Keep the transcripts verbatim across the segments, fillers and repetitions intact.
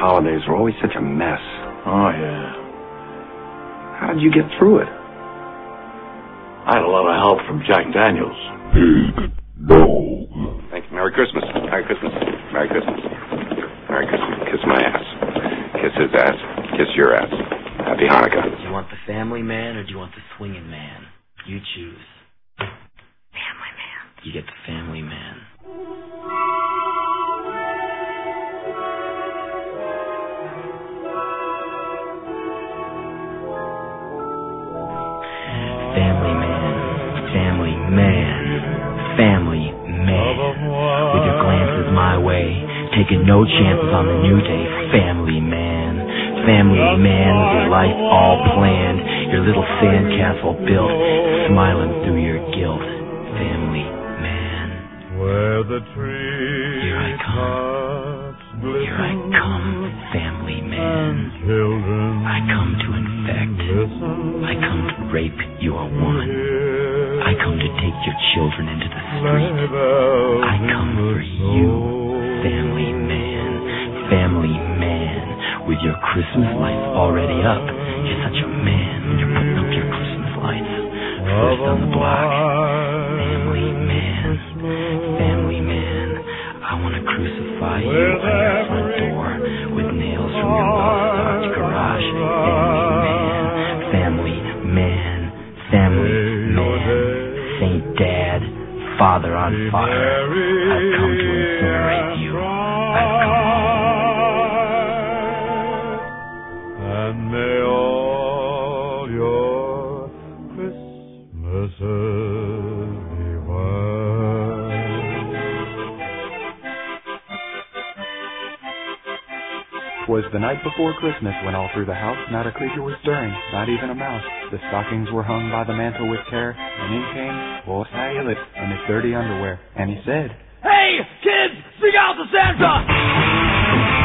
holidays were always such a mess. Oh, yeah. How did you get through it? I had a lot of help from Jack Daniels. Big dog. Thank you. Merry Christmas. Merry Christmas. Merry Christmas. Merry Christmas. Kiss my ass. Kiss his ass. Kiss your ass. Happy Hanukkah. Do you want the family man or do you want the swinging man? You choose. Family man. You get the family man. Family man, family man, family man. With your glances my way, taking no chances on the new day. Family man, family man, with your life all planned, your little sandcastle built, smiling through your guilt. Family man. Where the trees Here I come. Here I come, family man. children I come to infect. listen, I come to rape your woman. I come to take your children into the street. I come for you, family man, family man. With your Christmas lights already up, you're such a man when you're putting up your Christmas lights. First on the block, family man, family man. I want to crucify you on your front door with nails from your well-stocked garage. Family man, family man, family man. Saint Dad, Father on fire. I've come to incinerate you. I've come home. and may all your Christmases be white. Was the night before Christmas when all through the house not a creature was stirring, not even a mouse. The stockings were hung by the mantel with care, and in came Boss Haglet in his dirty underwear, and he said, Hey, kids, sing out to Santa!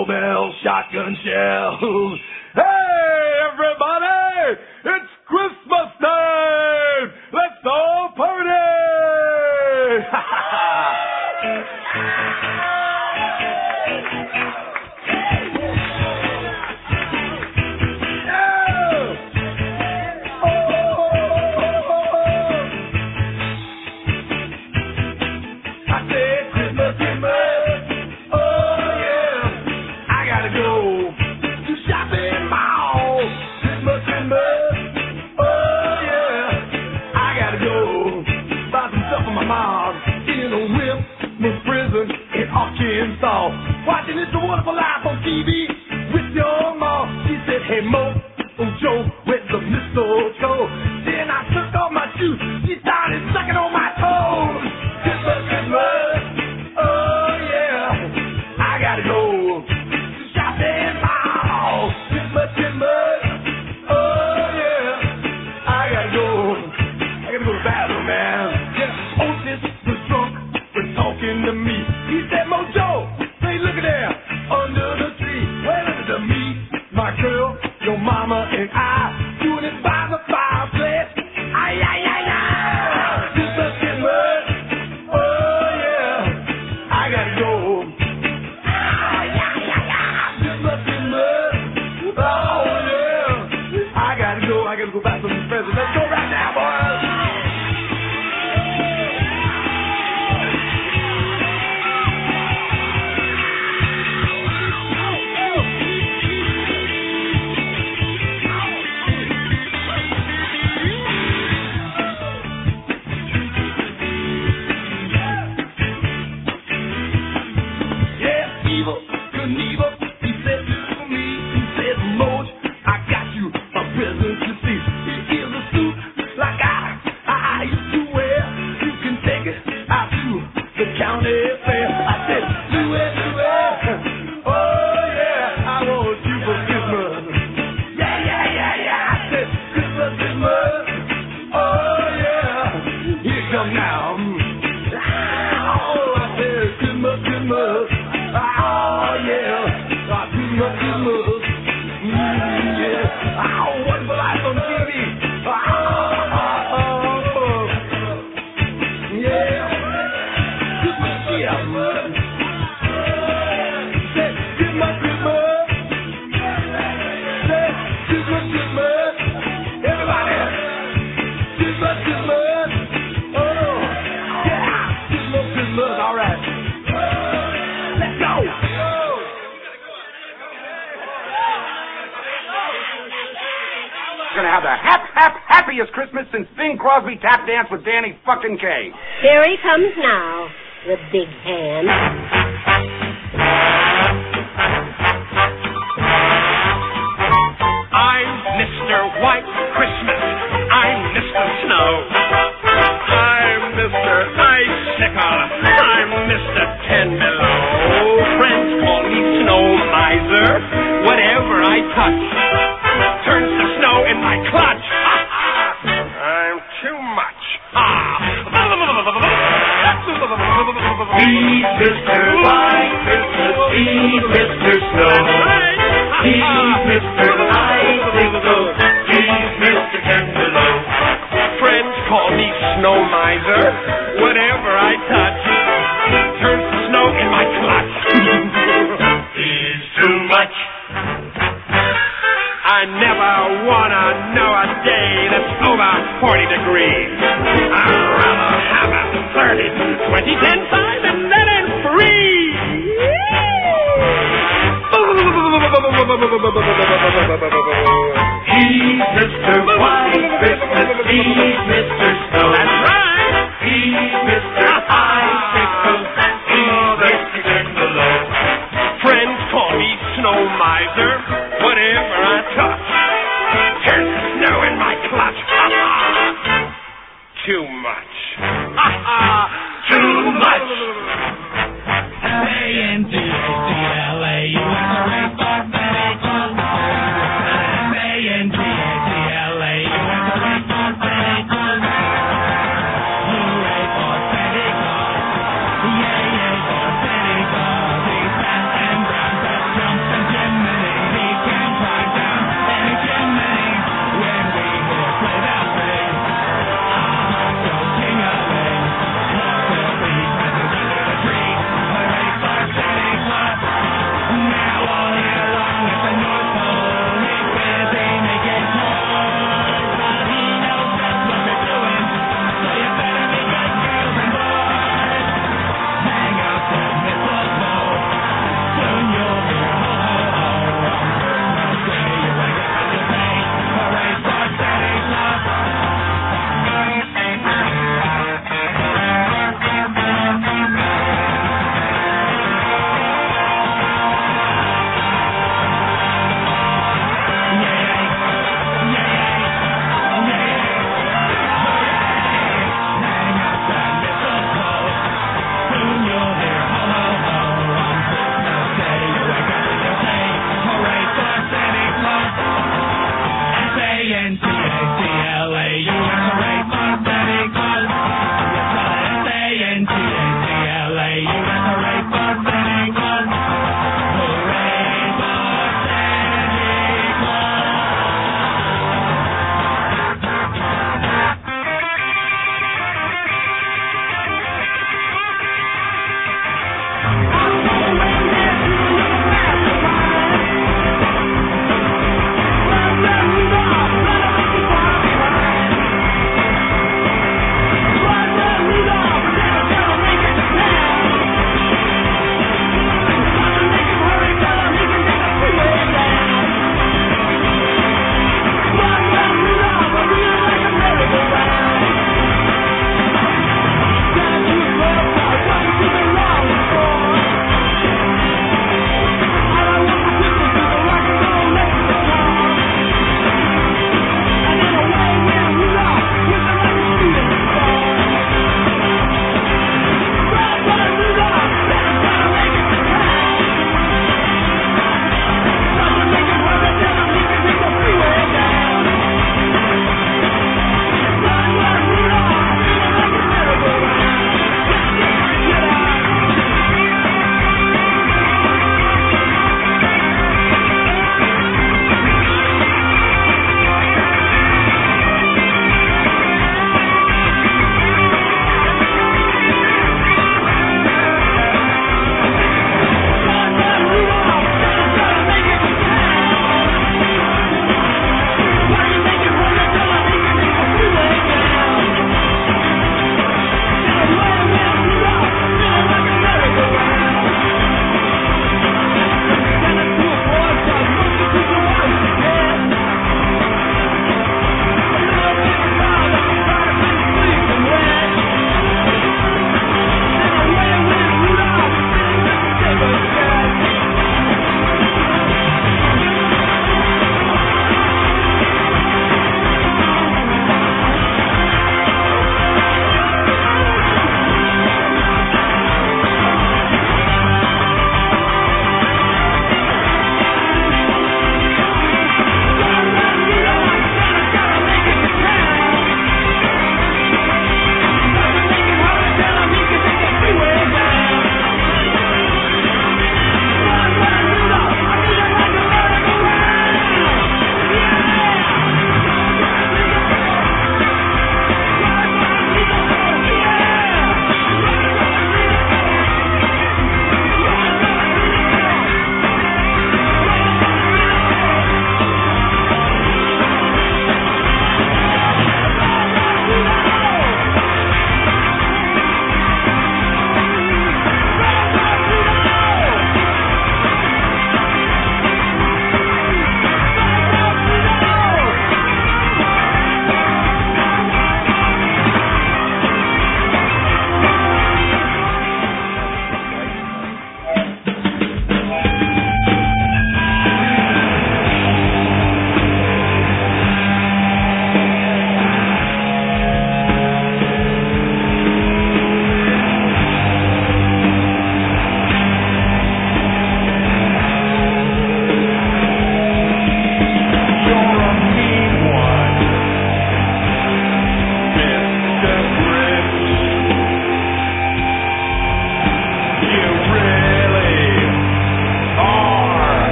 cowbell, shotgun shells. Hey, everybody! It's Christmas time! Let's all party! Watching It's a Wonderful Life on T V with your mom. She said, hey, Mo, oh, Joe, where's the mistletoe? Then I took off my shoes. She started sucking on my toes. Christmas, Christmas, oh, yeah, I gotta go to shopping mall. Christmas, Christmas, oh, yeah, I gotta go. I gotta go to the bathroom, man. Yeah, Otis was drunk for talking to me. He said, Mojo, hey, look at there, under the tree. Well, look at me, my girl, your mama, and I, doing it by the fireplace. Ay, ay, ay, ay. Christmas, Christmas, oh, yeah, I gotta go. Ay, ay, ay, ay. Christmas, Christmas, oh, yeah, I gotta go. I gotta go back to the presents. Let's go right now, boys. Christmas since Bing Crosby tap danced with Danny fucking Kaye. Here he comes now, the big hand. I'm Mister White Christmas. I'm Mister Snow. I'm Mister Icicle. I'm Mister Ten Below. Friends call me Snow Miser. Whatever I touch turns to snow in my clutch. I'm too much. Ah. He's Mister White Christmas. He's Mister Snow. He's Mister Icicle. He's Mister Ten Below. Friends call me Snow Miser. Whatever I touch turns to snow in my clutch. He's too much. I never wanna know a day that's over forty degrees. I'd rather have a thirty, twenty, ten, five, and then in free. He's Mister White Christmas. He's Mister Snow. That's right. He's Mister Icicle. He's Mister Ten Below. Friends call me Snow Miser. Whatever I touch turns to snow in my clutch. Too much. Too much. A N D A C L A U S A race for Santa Claus. A N D A C L A U S A race for Santa Claus. Hooray for Santa Claus. Yay, yay for Santa Claus. He's fast and brown, so jump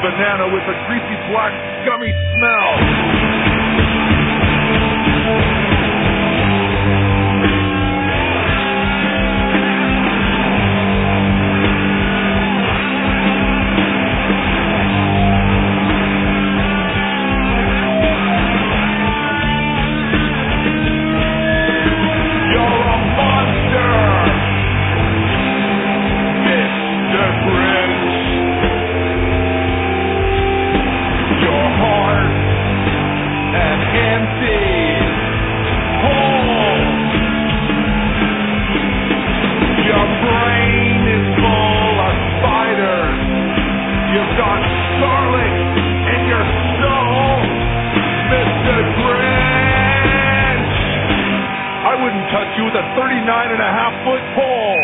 banana with a greasy black gummy smell. You with a thirty-nine and a half foot pole.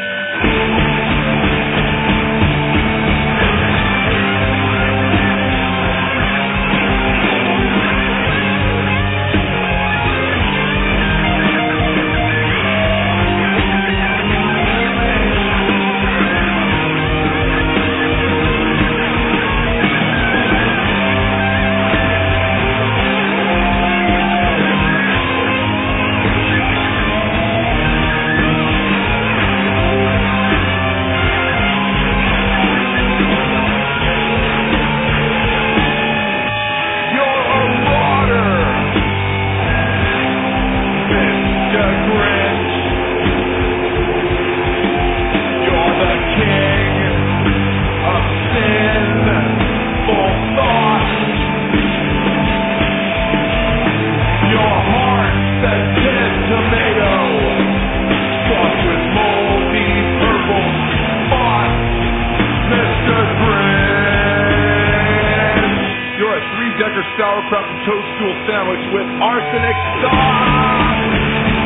Sauerkraut and toadstool sandwich with arsenic sauce.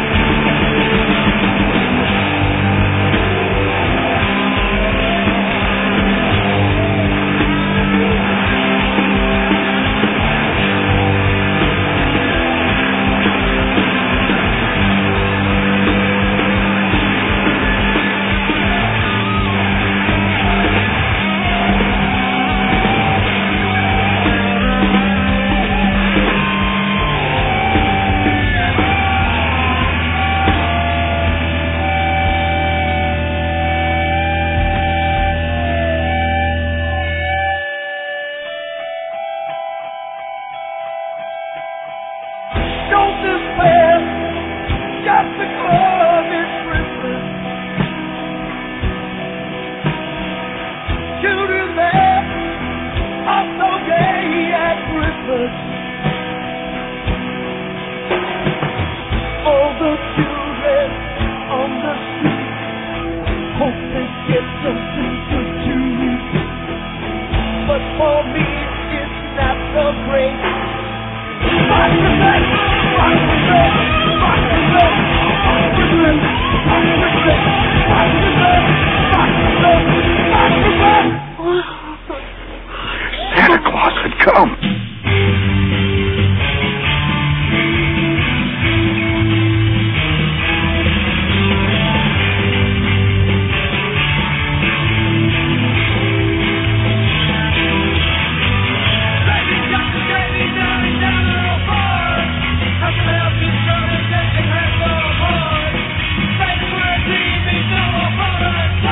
Santa Claus had come.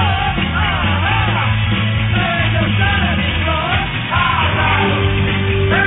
Ah!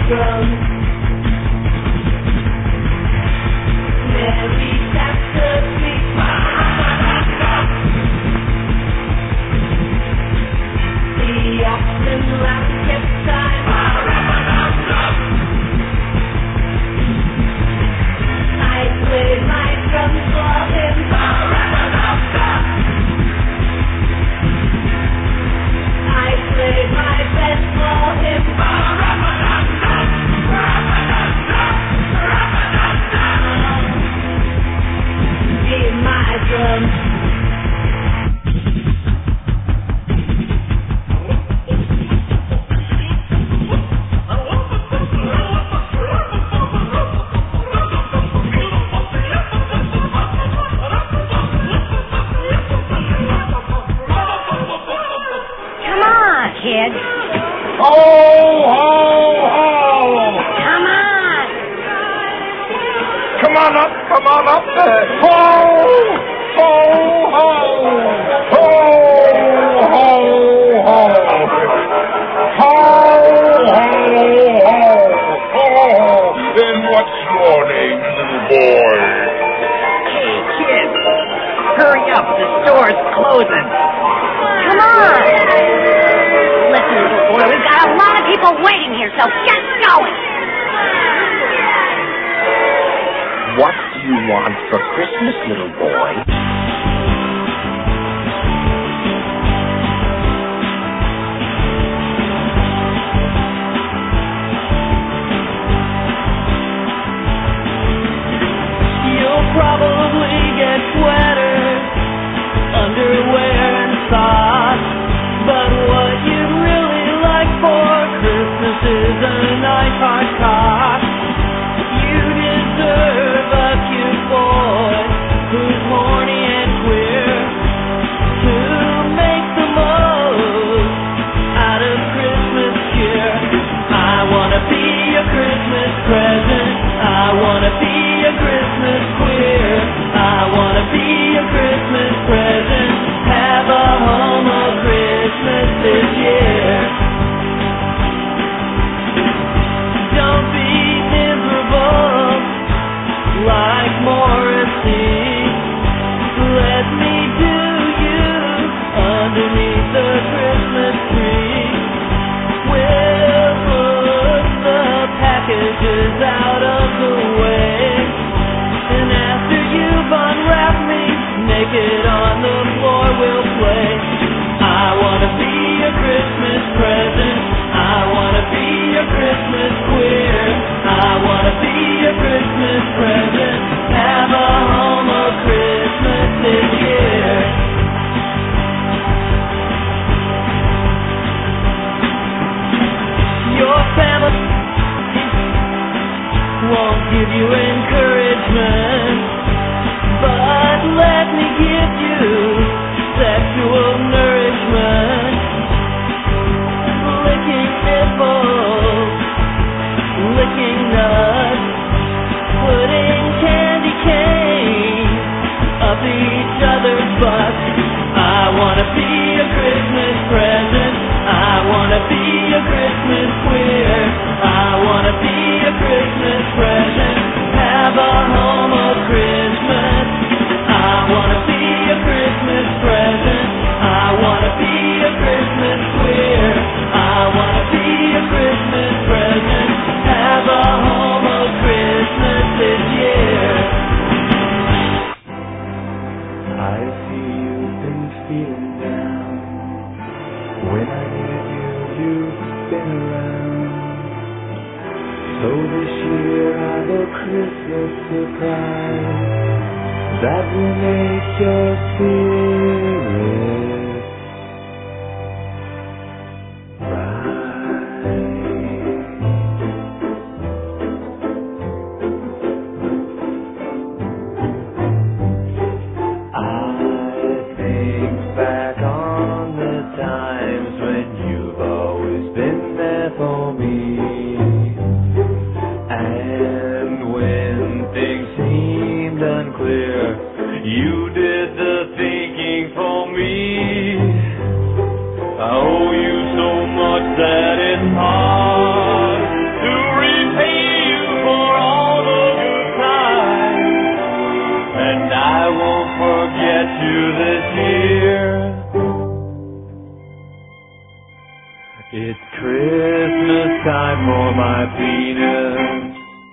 drum. Mary taps the sweet. The oxen laugh kept time. I played my drums for him. I played my best for him. Be my drum. Kid. Ho, ho, ho! Come on. Come on up, come on up there. Ho, ho, ho! Ho, ho, ho! Ho, ho, ho! Ho! Then what's your name, little boy? Hey, kid. Hurry up, the store's closing. Come on. Listen, little boy, we've got a lot of people waiting here, so get going. What do you want for Christmas, little boy? You'll probably get sweaters, underwear, and socks. But what you really like for Christmas is a nice hard cock. You deserve a cute boy who's horny and queer to make the most out of Christmas cheer. I wanna be a Christmas present. I wanna be a Christmas queer. I wanna be a Christmas present. Have a home of Christmas this year. Don't be miserable like Morrissey. Let me do you underneath the Christmas tree. We'll put the packages out of the way, and after you've unwrapped me, naked on the floor we'll play. I wanna be a Christmas present. I wanna be a Christmas queer. I wanna be a Christmas present. Have a home of Christmas this year. Your family won't give you encouragement, but let me give you sexual nourishment. Licking nipples, licking nuts, putting candy canes up each other's butts. I wanna be a Christmas present. I wanna be a Christmas queer. I wanna be a Christmas present. Have a home of Christmas. I wanna be a Christmas present. I wanna be a Christmas queer. I wanna be a Christmas present. Have a home of Christmas this year. I see you've been feeling down. When I needed you, you've been around. So this year I've a Christmas surprise that will make your spirit You did the thinking for me. penis.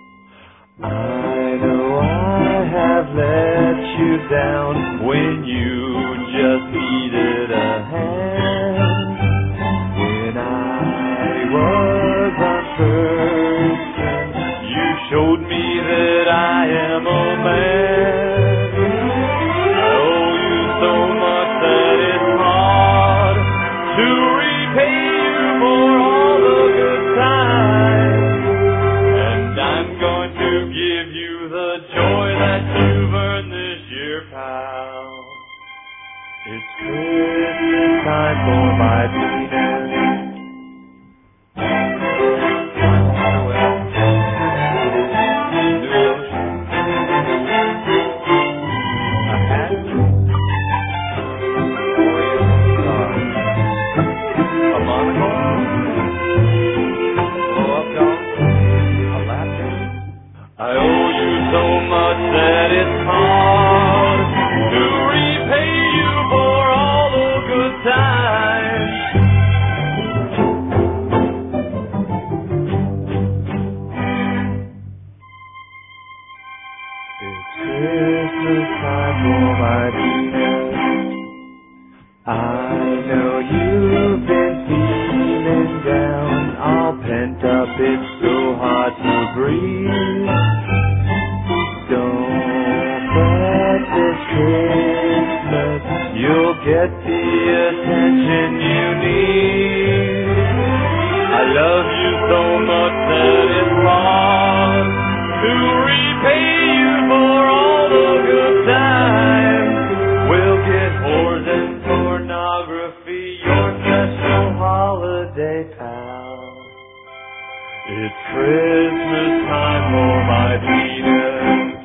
I know I have let you down when you just needed a hand. When I was uncertain, you showed me that I am a man. I owe you so much that it's hard to repay you for all the good times. And I'm going to give you the joy that you've earned this year, pal. It's Christmas time for my penis. I owe you so much that it's hard to repay you for all the good times. It's Christmas time for my penis. I know you've been feeling down, all pent up, it's so hard to breathe. Don't fret this Christmas, you'll get the attention you need. I love you so much that it's hard to repay you for all the good times. We'll get whores and pornography, your special holiday pal. It's Christmas time for my penis.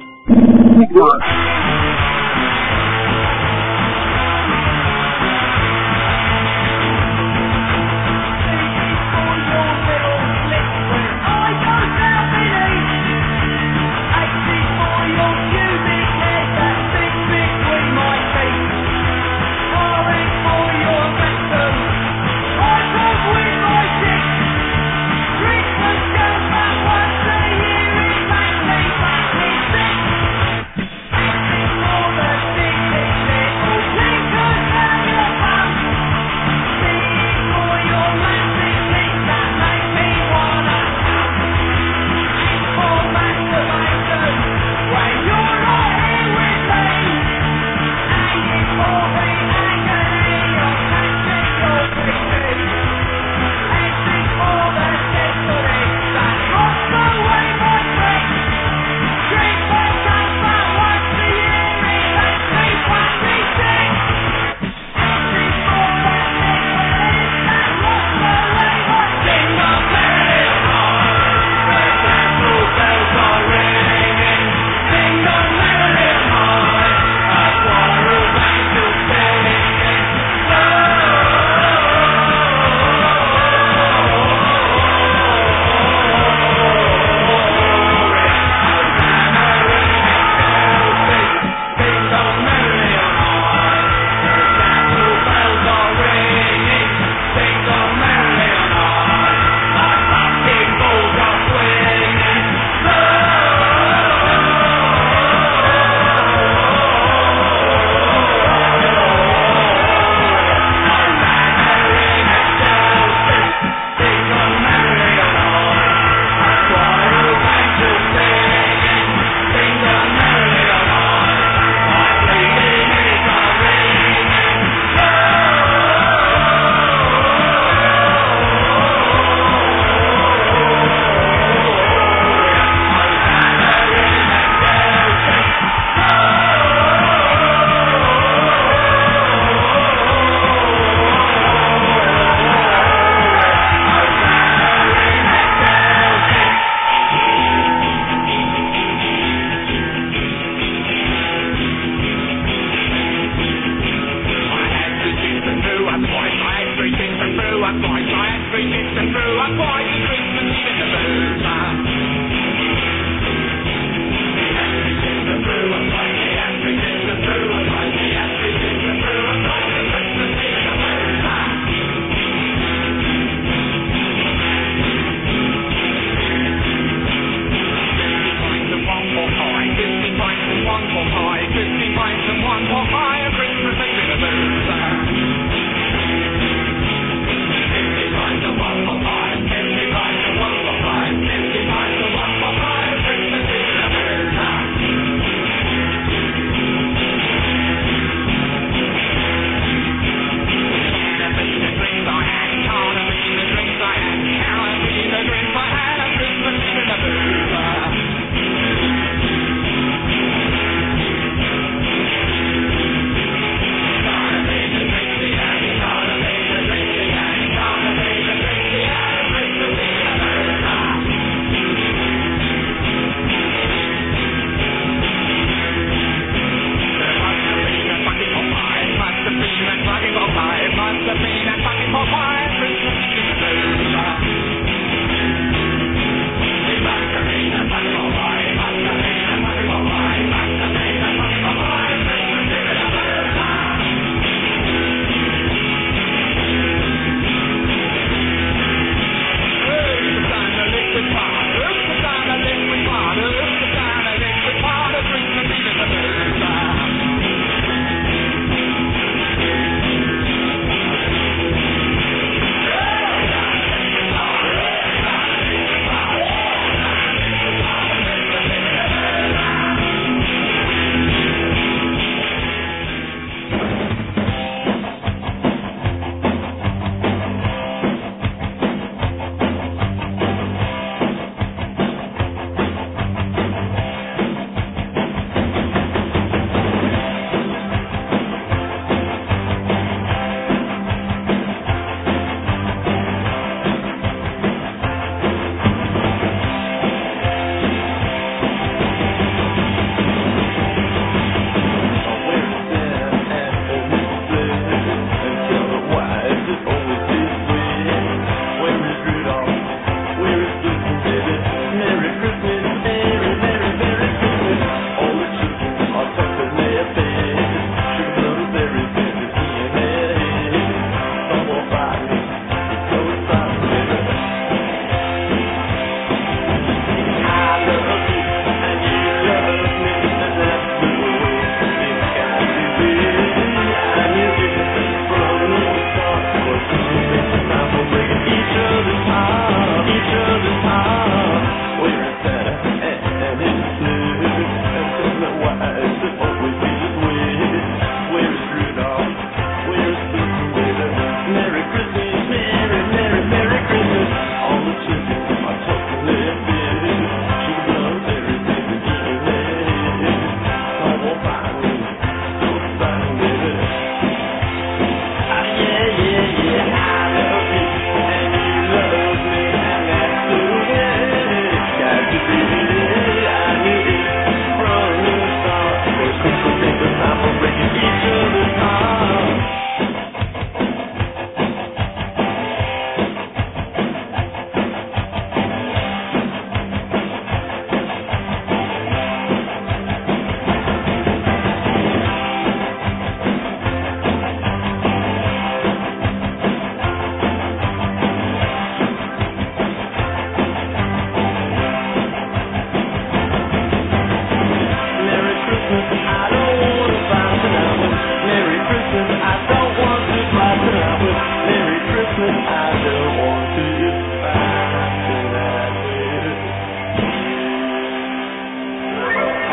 Christmas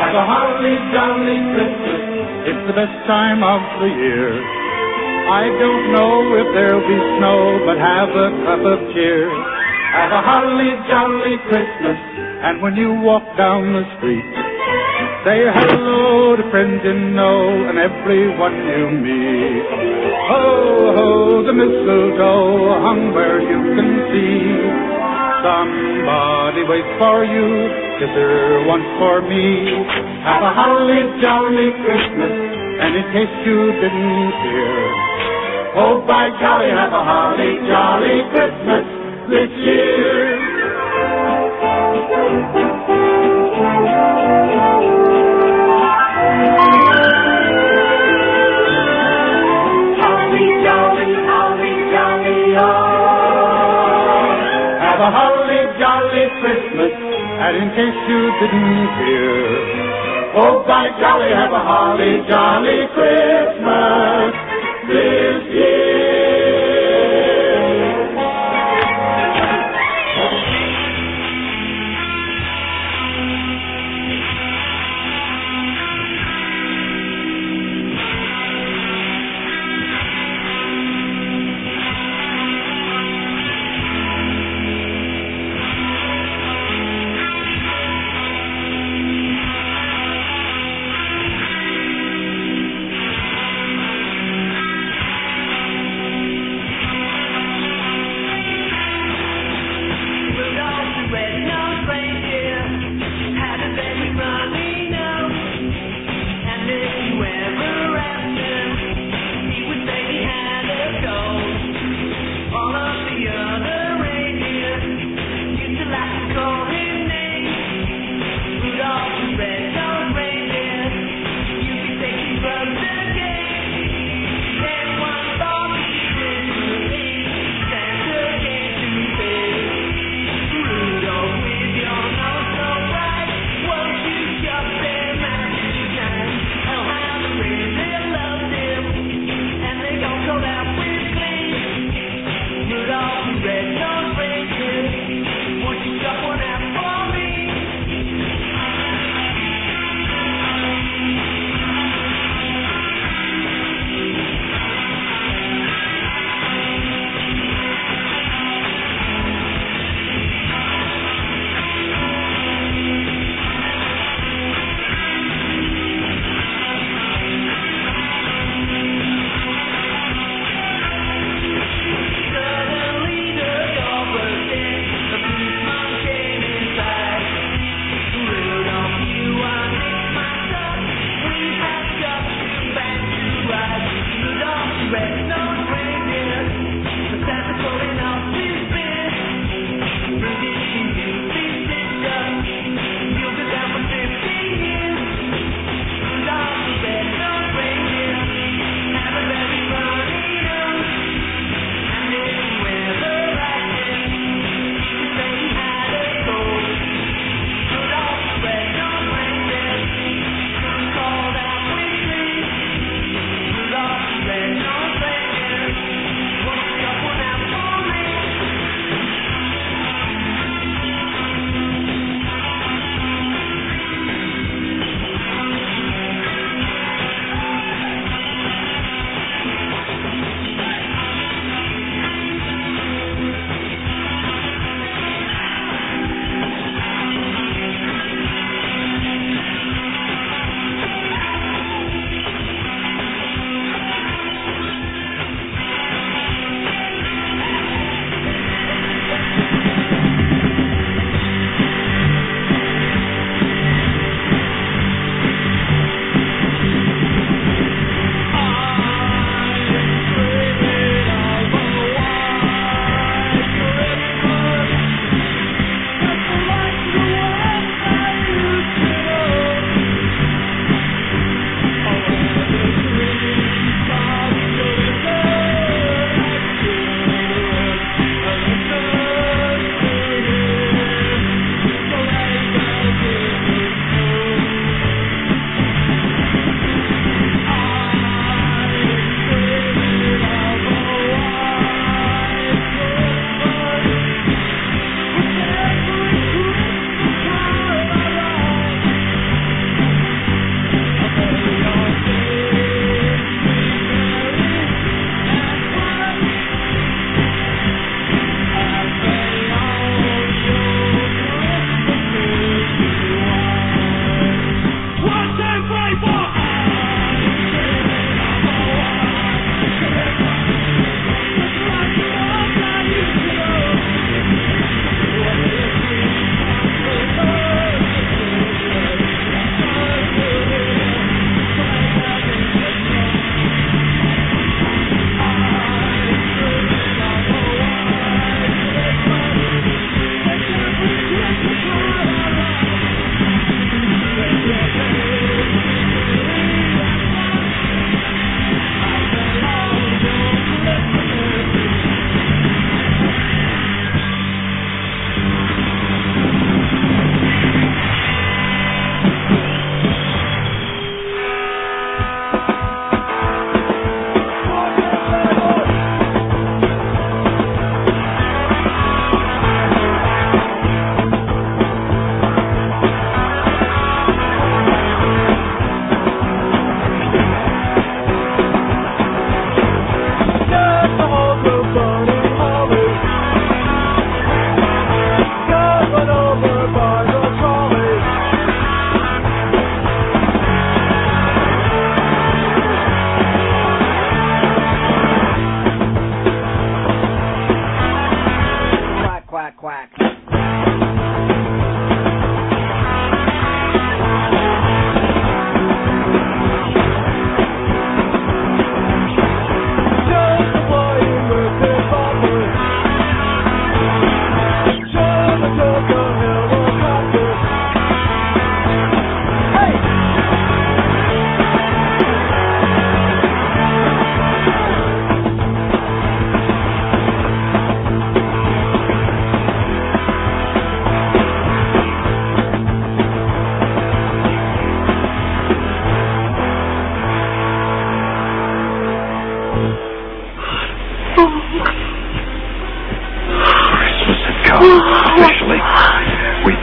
Have a holly jolly Christmas. It's the best time of the year. I don't know if there'll be snow, but have a cup of cheer. Have a holly jolly Christmas. And when you walk down the street, say hello to friends you know and everyone you meet. Ho, ho, the mistletoe hung where you can see. Somebody waits for you, kiss her once for me. Have a holly jolly Christmas, and in case you didn't hear, oh by golly, have a holly jolly Christmas this year. Holly jolly, holly jolly, oh. Have a holly jolly Christmas, and in case you didn't hear, oh by golly, have a holly jolly Christmas this year.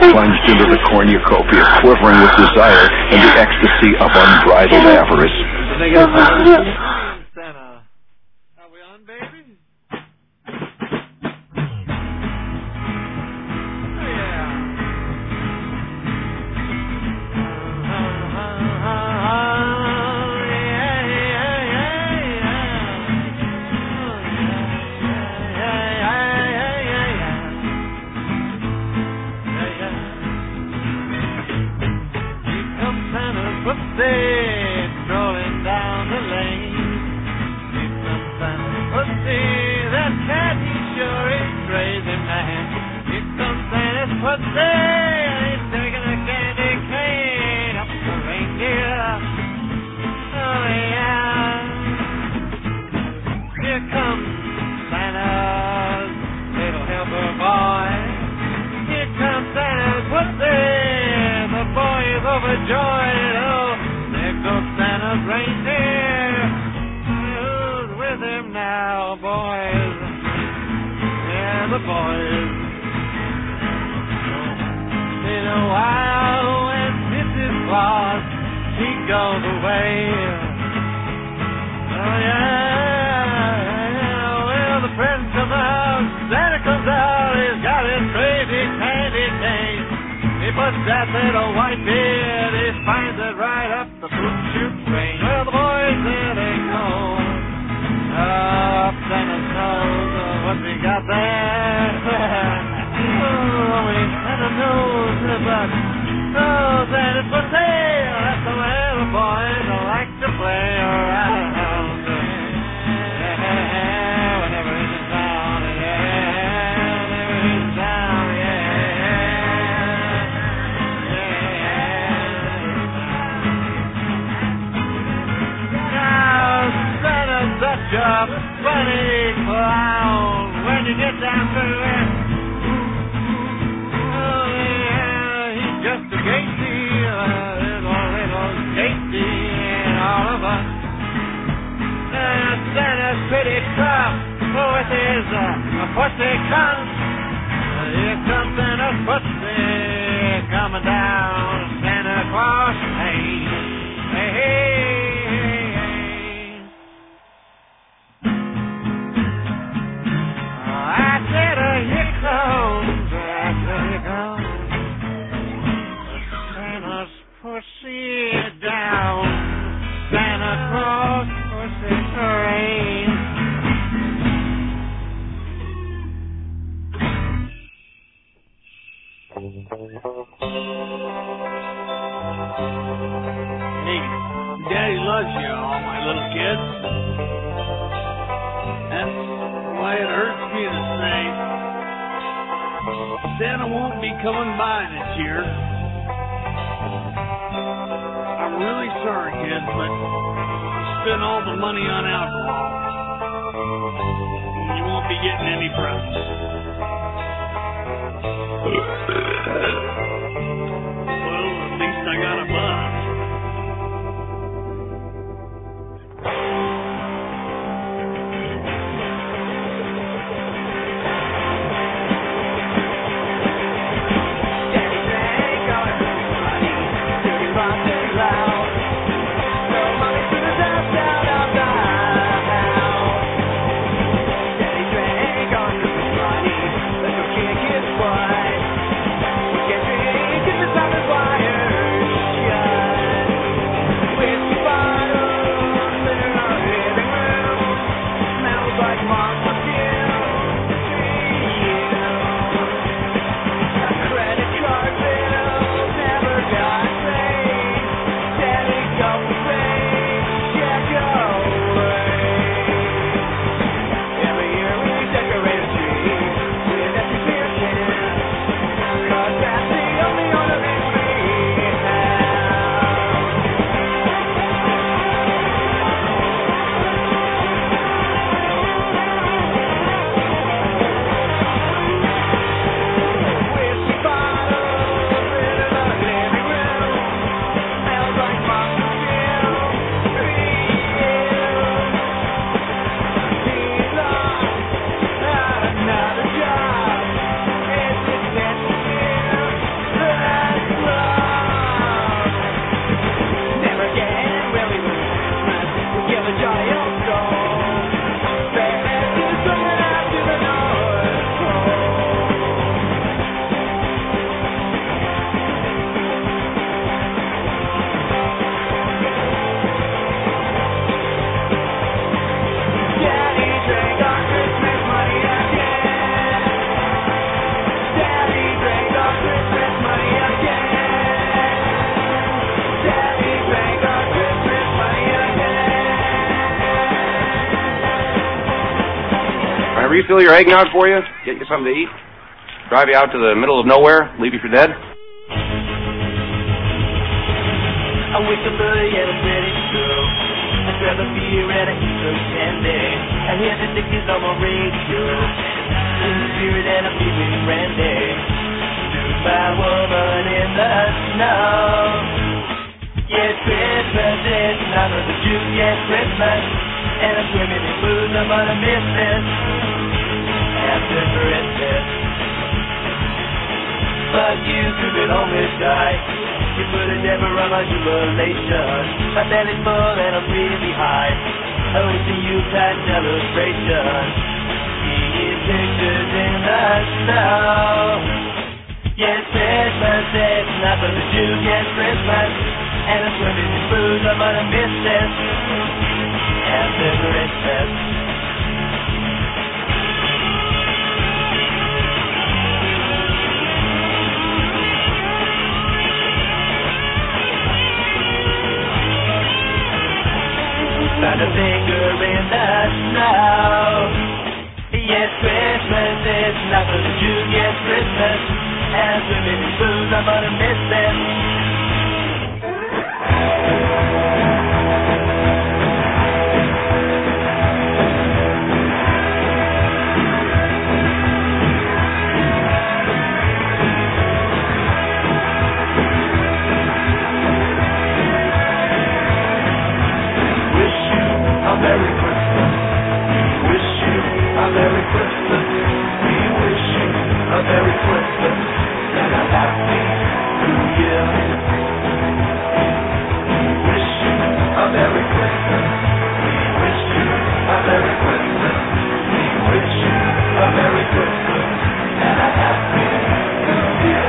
plunged into the cornucopia, quivering with desire and the ecstasy of unbridled avarice. Santa. Are we on, baby? Oh, yeah. Pussy strolling down the lane. He's some kind of pussy, that cat, he sure is crazy, man. He's some kind of pussy, and he's taking a candy cane up the reindeer. Oh, yeah. Here comes Santa's little helper boy. Here comes Santa's pussy. The boy is overjoyed. Oh, there goes Santa's reindeer. Who's with him now, boys? Yeah, the boys. In a while, when Missus Claus, she goes away. Oh, yeah. Well, the friends come out. Santa comes out. He's got his crazy candy cane. He puts that little white beard, he finds it right up the fruit chute train. Well, the boys, there they go. Up Santa's nose, uh, what's he got there? Oh, he Santa knows, but oh, Santa's for sale. That's the way the boys like to play around. Yeah, whenever he's in town, yeah, whenever he's in town, yeah. Such a funny clown when you get down to it. Oh, yeah, he's just a Casey, a little, little Casey in all of us. And Santa's pretty tough with his uh, pussy cunt. Here comes Santa's pussy coming down Santa Claus Lane. Hey, hey. Here comes, here comes Santa's pussy down Santa Claus pussy train. Hey, Daddy loves you, all my little kids. That's why it hurts me to say Santa won't be coming by this year. I'm really sorry, kids, but I spent all the money on alcohol. You won't be getting any presents. Well, at least I got a buzz. Let's go kick his butt. We can refill your eggnog for you? Get you something to eat? Drive you out to the middle of nowhere? Leave you for dead? I wake up early and I'm ready to go. I grab a beer and I eat some candy. I hear the Dickies on my radio. In the spirit and I'm feeling brandy. Stood by woman in the snow. Yes, Christmas is not of the Jew. Yes, Christmas. And I'm swimming in booze. I'm gonna miss this after Christmas. But you took it home and died. You put a never on my jubilation. My belly's full and I'm really high. Oh, it's a Yuletide celebration. Seeing pictures in the snow. Yes, Christmas is not for the Jews. Yes, Christmas. And I'm swimming in booze. I'm gonna miss this after Christmas. Found a finger in the snow. Yes, Christmas is not for the Jews. Yes, Christmas. And I'm swimming in booze. I'm gonna miss this. Merry Christmas. We wish you a Merry Christmas. We wish you a Merry Christmas and a Happy New Year. We wish you a Merry Christmas. We wish you a Merry Christmas. We wish you a Merry Christmas and a Happy New Year.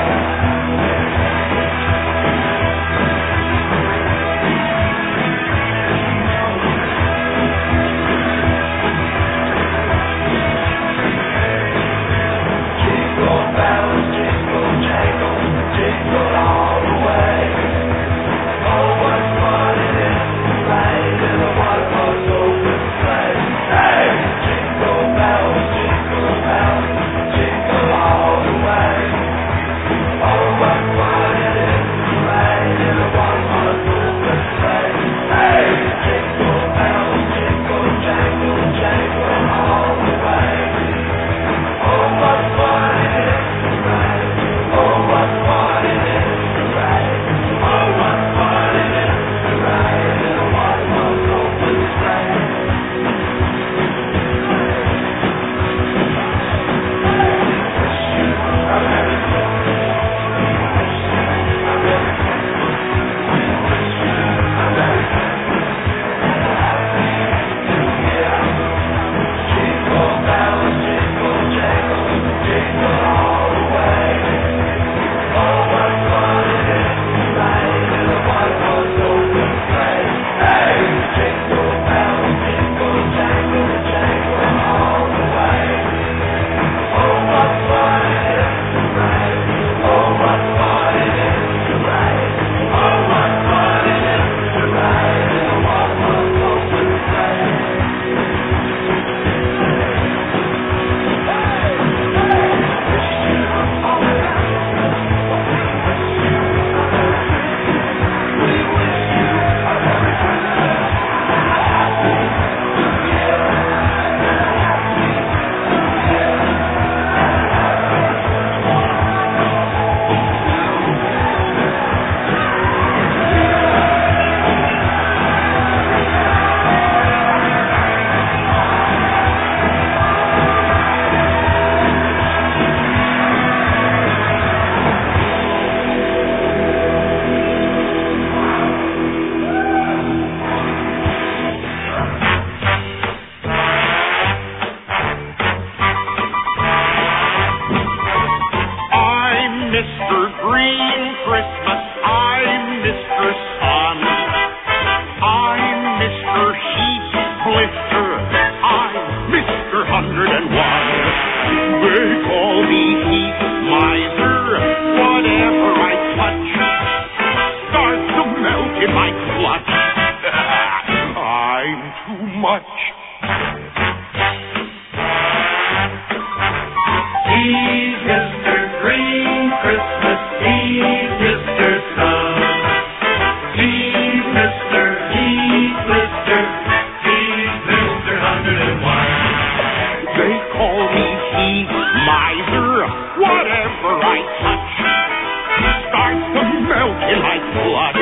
starts to melt in my blood.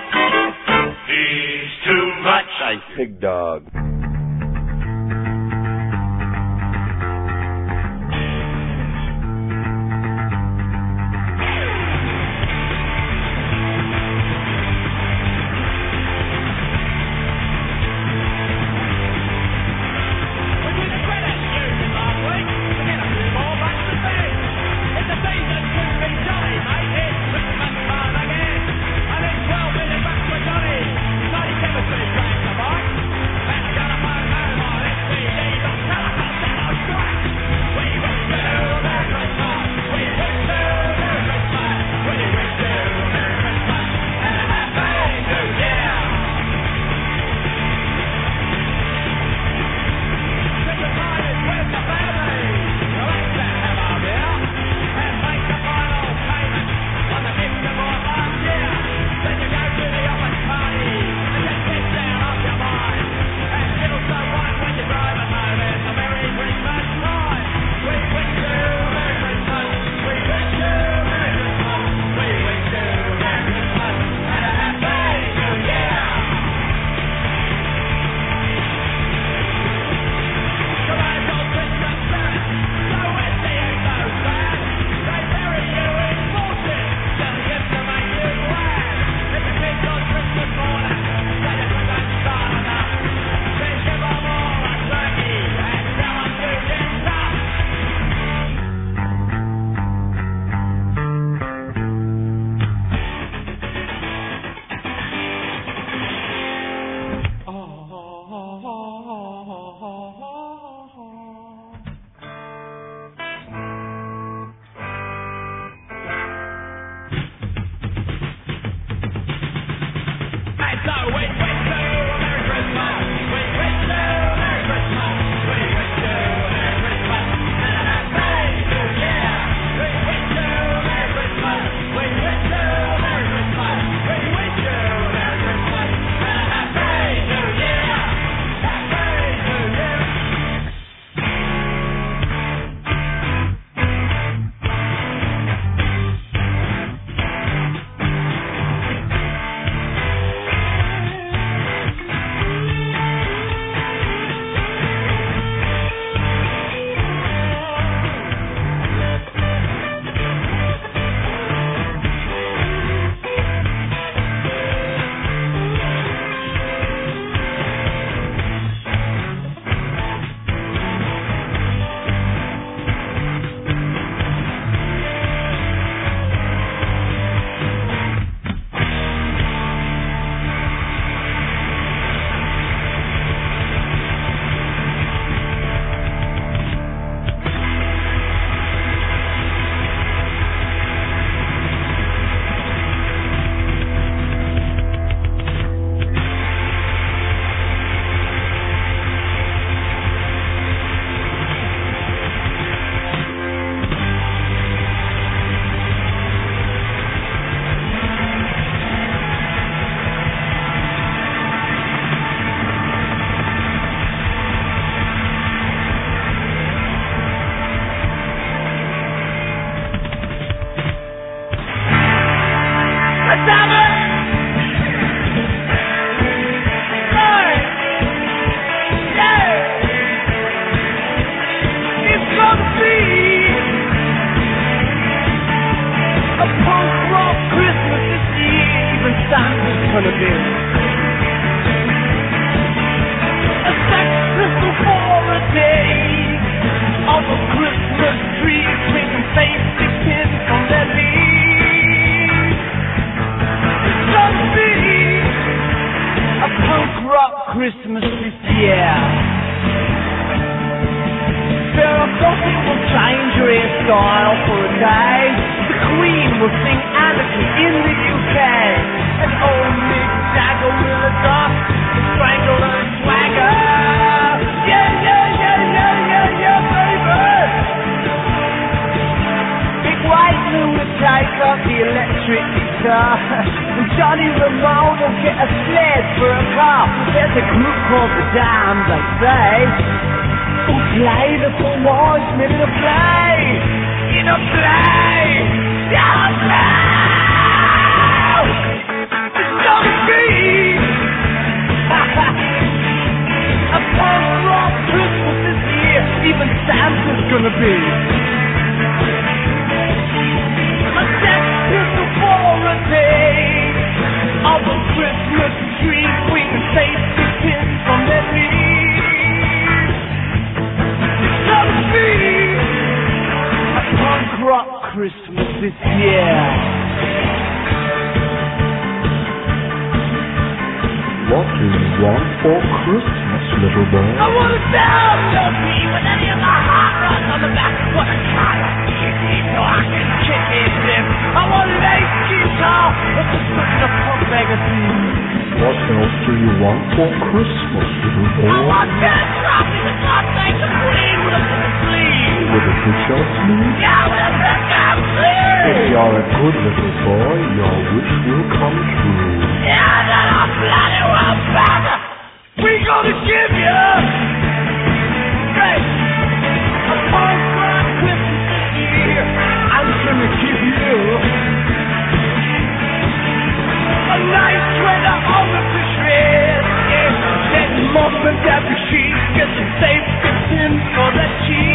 He's too much. Thanks, Pig Dog. Christmas this year. Sarah Coffin will change her hairstyle for a day. The Queen will sing Anarchy in the U K. And old Mick Jagger will adopt the Strangler and Swagger. Yeah, yeah, yeah, yeah, yeah, yeah, baby. Big White will take up the electric guitar. And Johnny Ramone will get a sled for a car. There's a group called the Dams, they say, who play the Four Horsemen in a play, in a play, in a play. want for Christmas, little boy? I want a down me with any of the hot rods on the back. What a car so I can kick it in. I want an ace guitar with the switch of pump magazine. What else do you want for Christmas, little boy? I want that trophy with God thanks the Queen with a big sleeve. With a picture sleeve? Yeah, with a big sleeve. If you're a good little boy, your wish will come true. Yeah, then I'm bloody well back. We gonna give you great a punk rock Christmas this year. I'm gonna give you a nice sweater on the shreds. Yeah, that muffin that the sheets get some safe fits in for the cheese.